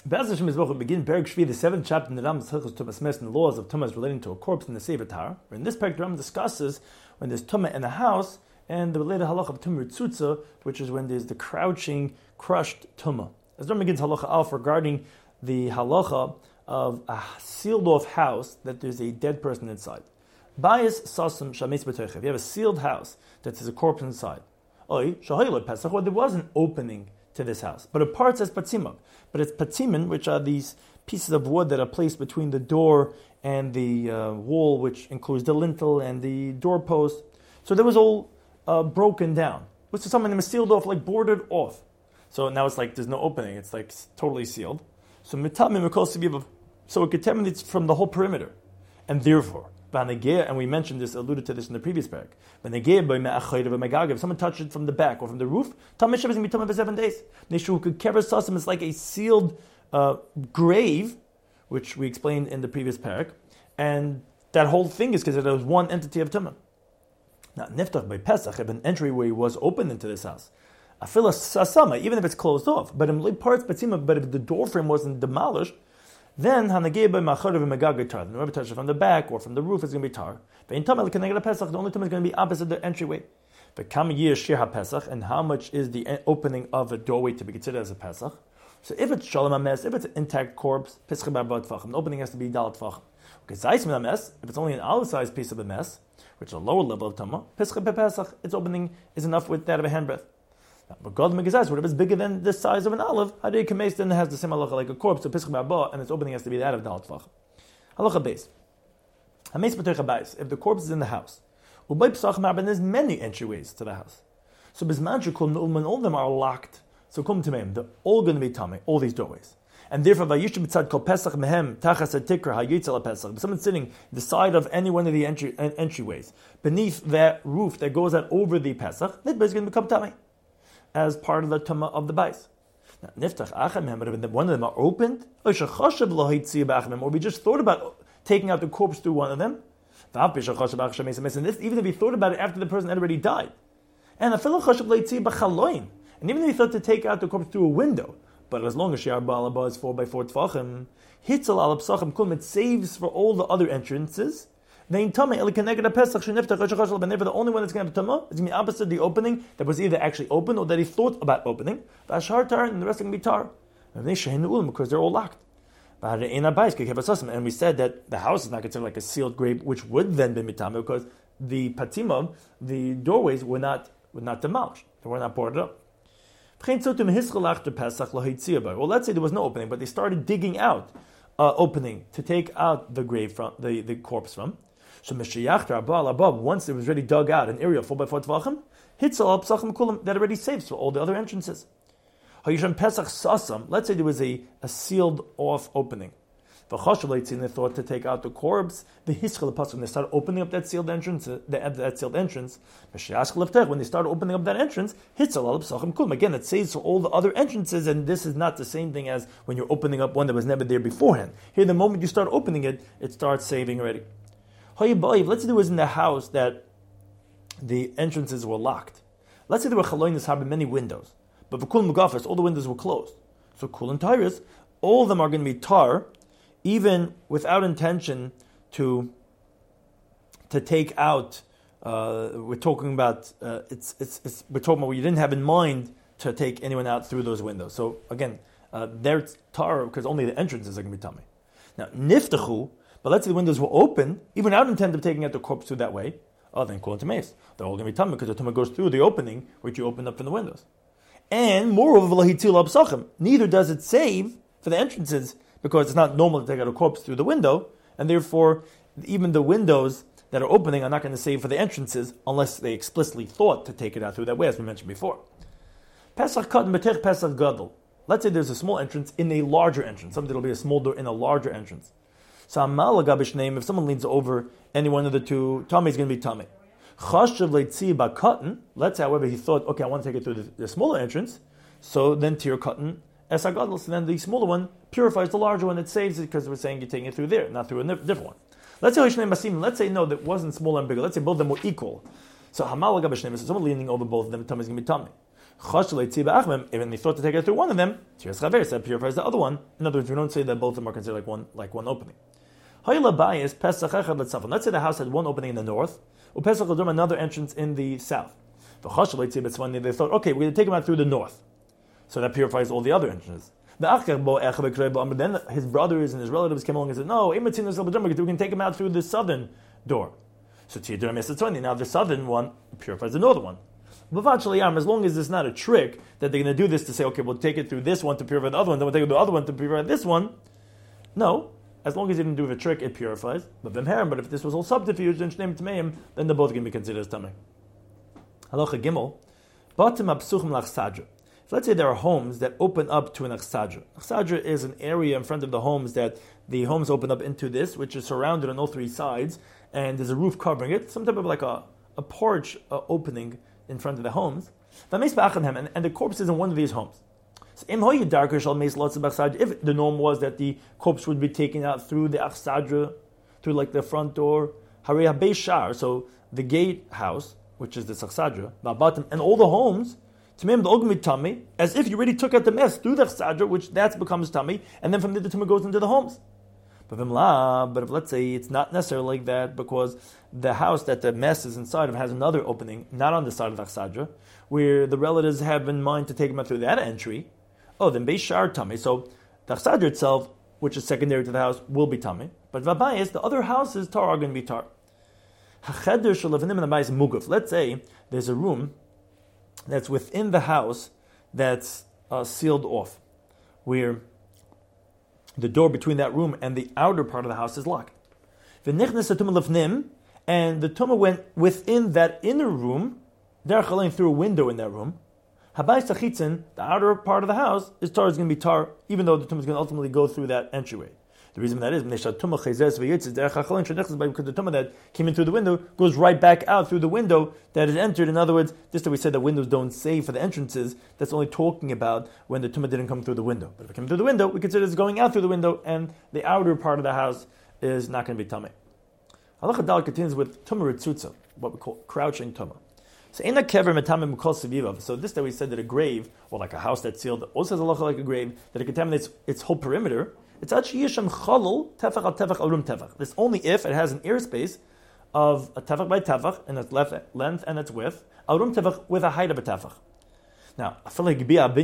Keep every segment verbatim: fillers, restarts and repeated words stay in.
Be'ez Hashem Yisborach, we begin Perek Shvi, the seventh chapter in the Rambam's Hilchos Tumas Mes and the laws of Tumas relating to a corpse in the Sefer Tar. In this Perek, the Rambam discusses when there's Tumah in the house and the related halacha of Tumah Tzutza, which is when there's the crouching, crushed Tumah. As the Rambam begins halacha Alf regarding the halacha of a sealed-off house that there's a dead person inside. Bayis Sasam Shameis B'Toichev. You have a sealed house that there's a corpse inside. Oy Shahayla Pesach, or there was an opening to this house, but a part says patzimah. But it's patzimin, which are these pieces of wood that are placed between the door and the uh, wall, which includes the lintel and the doorpost. So that was all uh, broken down. Which is something that was sealed off, like boarded off. So now it's like there's no opening; it's like totally sealed. So mitamim mikol siviv, so it contaminates from the whole perimeter, and therefore. And we mentioned this, alluded to this in the previous parak. If someone touched it from the back or from the roof, is going to be tumah for seven days. It's like a sealed uh, grave, which we explained in the previous parak, and that whole thing is because there was one entity of tumah. Now, niftach by Pesach, if an entryway was opened into this house, even if it's closed off, but but if the door frame wasn't demolished, then Hanageh by Macharav and Megagah tar. Whoever touches it from the back or from the roof is going to be tar. The only time it's going to be opposite the entryway. But kam year shir Pesach, and how much is the opening of a doorway to be considered as a Pesach? So if it's shalom hames, if it's an intact corpse, Pesach b'arbaat tfachim, the opening has to be dalat tfachim. Okay, zayis min hames, if it's only an olive-sized piece of a mess, which is a lower level of tamah, Pesach b'Pesach, its opening is enough with that of a handbreadth. But God megazais, whatever is bigger than the size of an olive, Hadei Kameis then has the same halacha like a corpse, so Pesach b'Arba, and its opening has to be that of Dalat Tvach. Halacha base. Hameis b'Toich Habayis, if the corpse is in the house, Ubay Pesach Ma'arba, there's many entryways to the house. So Bisman Shekul Nu'ulman, all of them are locked. So Kum Tameim, they're all going to be Tamei, all these doorways. And therefore, Vayishim B'tzad Kol Pesach Mehem, Tachas HaTikra, HaYitzel HaPesach, if someone's sitting the side of any one of the entry, entryways, beneath that roof that goes out over the Pesach, that is going to become Tamei, as part of the tumah of the bais. Now, niftach achem, but if one of them are opened, or we just thought about taking out the corpse through one of them, and this, even if we thought about it after the person had already died, and and even if we thought to take out the corpse through a window, but as long as Shi'ar Ba'alabah is four by four tfachim, hitzel al psachim kulm, it saves for all the other entrances. The only one that's going to have tumah is going to be opposite the opening that was either actually open or that he thought about opening. The ashar tar and the rest are going to be tar because they're all locked. And we said that the house is not considered like a sealed grave, which would then be mitama because the patimah, the doorways, were not were not demolished; they were not boarded up. Well, let's say there was no opening, but they started digging out uh, opening to take out the grave from the, the corpse from. So once it was already dug out, an area of four by four tvachim, hitzel psachim kulam, that already saves for all the other entrances. Pesach sasam, let's say there was a, a sealed off opening. They thought to take out the corpse, the hischel pasuk, they started opening up that sealed entrance, the, that sealed entrance. When they started opening up that entrance, hitzel psachim kulam. Again, it saves for all the other entrances, and this is not the same thing as when you're opening up one that was never there beforehand. Here, the moment you start opening it, it starts saving already. Let's say there was in the house that the entrances were locked. Let's say there were chaloinis having many windows, but for kul mugafas, all the windows were closed. So kul and tyrus, all of them are going to be tar, even without intention to to take out. Uh, we're talking about uh, it's, it's it's we're talking about what you didn't have in mind to take anyone out through those windows. So again, uh, they're tar because only the entrances are going to be tummy. Now niftachu. But let's say the windows were open, even without intent of taking out the corpse through that way. Oh, then call it mace. They're all going to be tumah because the tumah goes through the opening which you opened up from the windows. And moreover, neither does it save for the entrances because it's not normal to take out a corpse through the window, and therefore even the windows that are opening are not going to save for the entrances unless they explicitly thought to take it out through that way, as we mentioned before. Pesach kat metech Pesach gadol. Let's say there's a small entrance in a larger entrance. Something will be a small door in a larger entrance. So Amal Gabish name, if someone leans over any one of the two, Tommy is going to be Tommy. Chashav leitzi ba'katan. Let's say, however, he thought, okay, I want to take it through the, the smaller entrance. So then tir katan esagadol. So then the smaller one purifies the larger one. It saves it because we're saying you're taking it through there, not through a different one. Let's say Basim. Let's say no, that wasn't smaller and bigger. Let's say both of them were equal. So Hamal Gabish name is someone leaning over both of them. Tommy is going to be Tommy. Even they thought to take it through one of them, that purifies the other one. In other words, we don't say that both of them are considered like one like one opening. Let's say the house had one opening in the north, another entrance in the south. They thought, okay, we're going to take him out through the north. So that purifies all the other entrances. Then his brothers and his relatives came along and said, no, we can take him out through the southern door. So now the southern one purifies the northern one. As long as it's not a trick that they're going to do this to say, okay, we'll take it through this one to purify the other one, then we'll take it through the other one to purify this one. No. As long as you didn't do the trick, it purifies. But if this was all subterfuge, then then they're both going to be considered as tamei. Halacha Gimel. So let's say there are homes that open up to an achsadra. Achsadra is an area in front of the homes that the homes open up into this, which is surrounded on all three sides, and there's a roof covering it, some type of like a, a porch uh, opening in front of the homes. And, and the corpse is in one of these homes. So, if the norm was that the corpse would be taken out through the achsadra, through like the front door, so the gatehouse, which is the achsadra, and all the homes, as if you already took out the mess through the achsadra, which that becomes tummy, and then from there the tummy goes into the homes. But if let's say it's not necessarily like that, because the house that the mess is inside of has another opening, not on the side of the achsadra, where the relatives have in mind to take them out through that entry, oh, then Beis Shar tummy. So the achsadra itself, which is secondary to the house, will be tummy. But Vabayis, the other houses, tar are going to be tar. Let's say there's a room that's within the house that's uh, sealed off, where the door between that room and the outer part of the house is locked. And the tumah went within that inner room, through a window in that room. The outer part of the house is tar, is going to be tar, even though the tumah is going to ultimately go through that entryway. The reason that is because the tumah that came in through the window goes right back out through the window that it entered. In other words, just that we said that windows don't save for the entrances, that's only talking about when the tumah didn't come through the window. But if it came through the window, we consider it's going out through the window, and the outer part of the house is not going to be tamei. Halacha Dal continues with tumah ritzutza, what we call crouching tumah. So in a kever metamim mukol sevivav. So this that we said that a grave, or like a house that's sealed, also has a halacha like a grave, that it contaminates its whole perimeter. It's actually yishem chalul tefach al tefach al rum tefach. This only if it has an airspace of a tefach by tefach in its length and its width, al rum tefach with a height of a tefach. Now, I feel like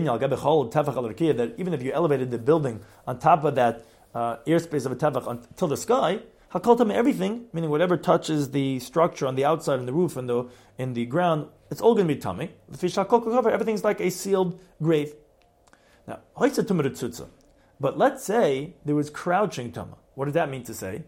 that even if you elevated the building on top of that uh, airspace of a tefach until the sky, hakoltam everything, meaning whatever touches the structure on the outside and the roof and the in the ground, it's all going to be tamei. Everything's like a sealed grave. Now, but let's say there was crouching tumah. What does that mean to say?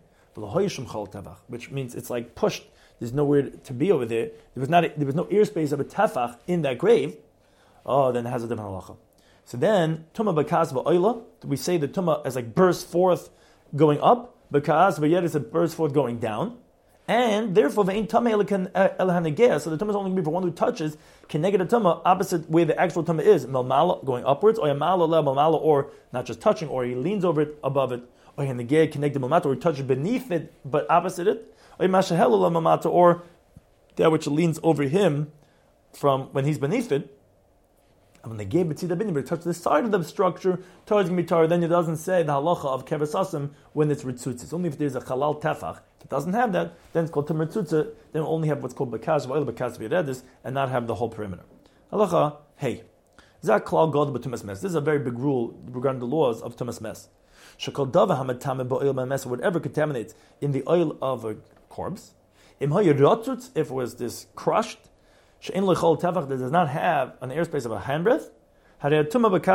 Which means it's like pushed. There's nowhere to be over there. There was not. A, there was no airspace of a tefach in that grave. Oh, then it has a different halacha. So then tumah b'kas v'oila. We say the tumah is like burst forth going up. B'kas v'yedis it burst forth going down. And therefore, ve'in tamei elikan elhanegea. So the tumah is only going to be for one who touches can negative tumah opposite where the actual tumah is, melmala going upwards, or yamala le melmala, or not just touching, or he leans over it above it, or hanegea connected melmata, or he touches beneath it but opposite it, or yamashahelu le melmata, or that which leans over him from when he's beneath it. And when they gave it to the bin, but touch the side of the structure, towards going to be tar. Then it doesn't say the halacha of kever sasim when it's ritzutz. It's only if there's a halal tefach. If it doesn't have that, then it's called tumah ritzutz. Then we'll only have what's called bekas v'oil, bekas v'yeredis, and not have the whole perimeter. Halacha, hey, zak klal god b'tumas mes. This is a very big rule regarding the laws of tumas mes. Shekol dava hamatame b'oil mes. Whatever contaminates in the oil of a corpse. Im hayirotzutz, if it was this crushed. That does not have an airspace of a handbreadth. So the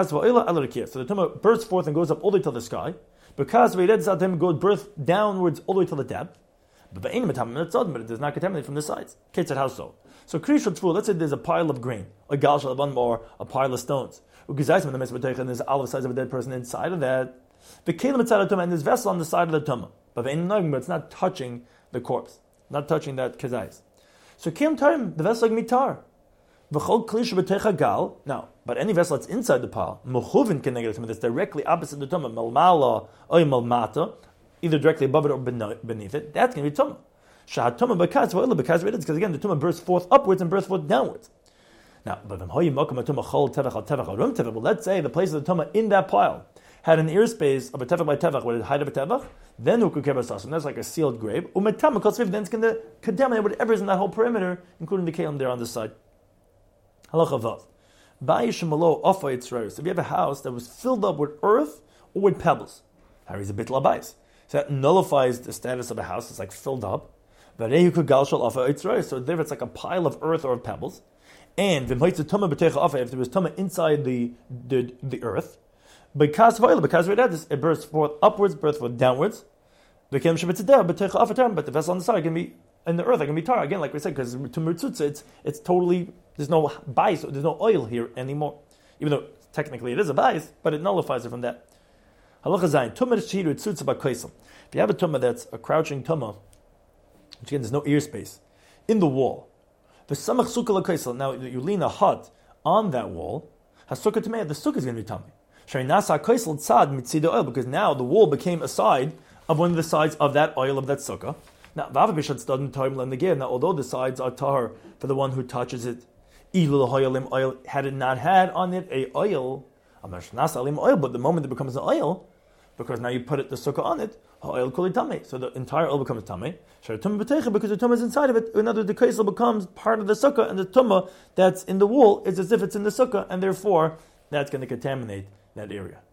tumah bursts forth and goes up all the way to the sky. Because it goes birth downwards all the way to the depth. But it does not contaminate from the sides. How so? So let's say there's a pile of grain, a gal or a pile of stones. And there's all the size of a dead person inside of that. And there's vessel on the side of the tumah. But it's not touching the corpse, not touching that kezayis. So kim time the vessel like mitar. V'chol klish b'techa gal. Now, but any vessel that's inside the pile, mechuvin can negative that's directly opposite the tumah, malmala or malmata, either directly above it or beneath it. That's going to be tumah. Shah tumah b'kas v'oila b'kas v'edis, because again the tumah bursts forth upwards and bursts forth downwards. Now, but let's say the place of the tumah in that pile had an ear space of a tefach by tefach, with a height of a tefach, then who could keep us? That's like a sealed grave. Then it's going to contaminate whatever is in that whole perimeter, including the kalim there on the side. Halacha vav. So if you have a house that was filled up with earth or with pebbles, Harry's a bit labais. So that nullifies the status of a house. It's like filled up. So there it's like a pile of earth or of pebbles. And if there was tumah inside the, the, the earth, because because it bursts forth upwards, bursts forth downwards. But the vessel on the side can be in the earth. It can be tar again, like we said, because to mertzutza, it's it's totally there's no bias, there's no oil here anymore. Even though technically it is a bias, but it nullifies it from that. Halacha zayin tumah shehiru tzutza b'kaisel. If you have a tumah that's a crouching tumah, which again there's no ear space in the wall, the samach sukkah l'kaisel. Now you lean a hut on that wall. Hasukah tamei, the sukkah is going to be tamei. Because now the wall became a side of one of the sides of that oil of that sukkah. Now, now although the sides are tahar for the one who touches it, oil had it not had on it a oil, oil, but the moment it becomes an oil, because now you put it the sukkah on it, oil kuli tamei, so the entire oil becomes tamei. Because the tumah is inside of it, in other words, the kaisel becomes part of the sukkah, and the tumah that's in the wall is as if it's in the sukkah, and therefore that's going to contaminate that area.